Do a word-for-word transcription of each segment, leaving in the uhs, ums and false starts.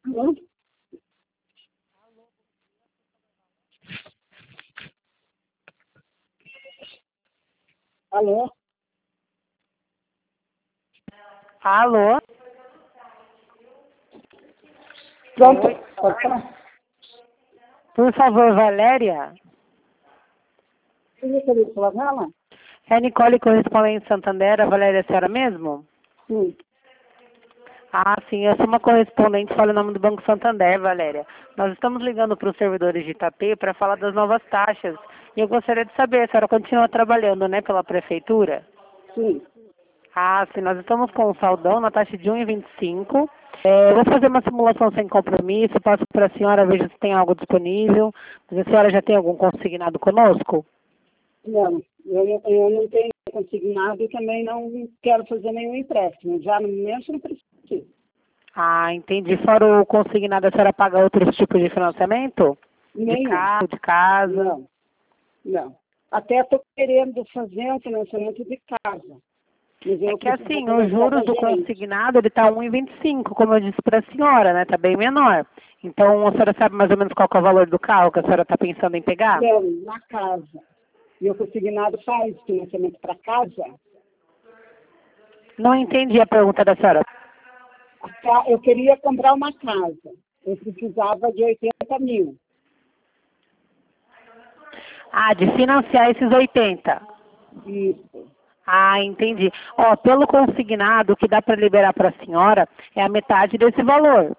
Alô? Alô? Alô? Pronto. Oi. Pode falar. Por favor, Valéria. Você gostaria de falar com ela? É Nicole, correspondente de Santander. A Valéria é a senhora mesmo? Sim. Ah, sim. Eu sou uma correspondente, fala o nome do Banco Santander, Valéria. Nós estamos ligando para os servidores de Itapê para falar das novas taxas. E eu gostaria de saber, a senhora continua trabalhando, né, pela prefeitura? Sim. Ah, sim. Nós estamos com um saldão na taxa de um vírgula vinte e cinco. É, eu vou fazer uma simulação sem compromisso. Passo para a senhora, vejo se tem algo disponível. Mas a senhora já tem algum consignado conosco? Não, eu, não- eu não tenho consignado e também não quero fazer nenhum empréstimo. Já no momento não preciso. Ah, entendi. Fora o consignado, a senhora paga outros tipos de financiamento? De Nenhum. carro, de casa? Não. Não. Até estou querendo fazer um financiamento de casa. Mas É eu que preciso assim, os conversar com juros a do gerente. consignado, ele está um vírgula vinte e cinco, como eu disse para a senhora, né? Está bem menor. Então, a senhora sabe mais ou menos qual que é o valor do carro que a senhora está pensando em pegar? Não, na casa. E o consignado faz financiamento para casa. Não entendi a pergunta da senhora. Tá, eu queria comprar uma casa. Eu precisava de oitenta mil. Ah, de financiar esses oitenta. Isso. Ah, entendi. Ó, pelo consignado, o que dá para liberar para a senhora é a metade desse valor.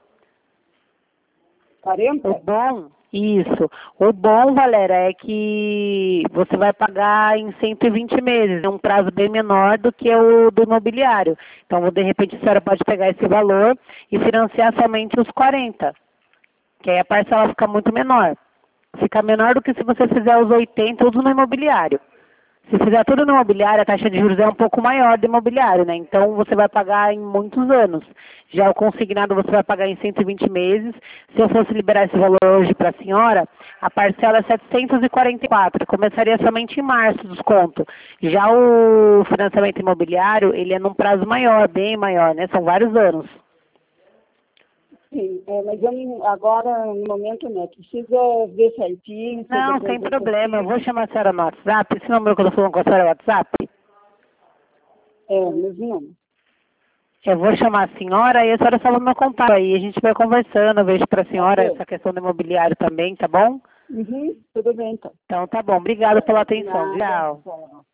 O quarenta? bom, isso. O bom, Valéria, é que você vai pagar em cento e vinte meses, é um prazo bem menor do que o do imobiliário. Então, de repente, a senhora pode pegar esse valor e financiar somente os quarenta, que aí a parcela fica muito menor. Fica menor do que se você fizer os oitenta tudo no imobiliário. Se fizer tudo no imobiliário, a taxa de juros é um pouco maior do imobiliário, né? Então você vai pagar em muitos anos. Já o consignado você vai pagar em cento e vinte meses. Se eu fosse liberar esse valor hoje para a senhora, a parcela é setecentos e quarenta e quatro. Começaria somente em março o desconto. Já o financiamento imobiliário, ele é num prazo maior, bem maior, né? São vários anos. Sim, é, mas eu não- agora, no momento, não. Preciso ver certinho. Se Não, depois sem eu problema. Eu consigo. vou chamar a senhora no WhatsApp. Esse número que eu estou falando com a senhora é o WhatsApp? É, mas não. Eu vou chamar a senhora e a senhora só vai me contar aí. A gente vai conversando, eu vejo para a senhora Ok. essa questão do imobiliário também, tá bom? Uhum, tudo bem, então. Então tá bom. Obrigada pela atenção. Nada. Tchau. Tchau.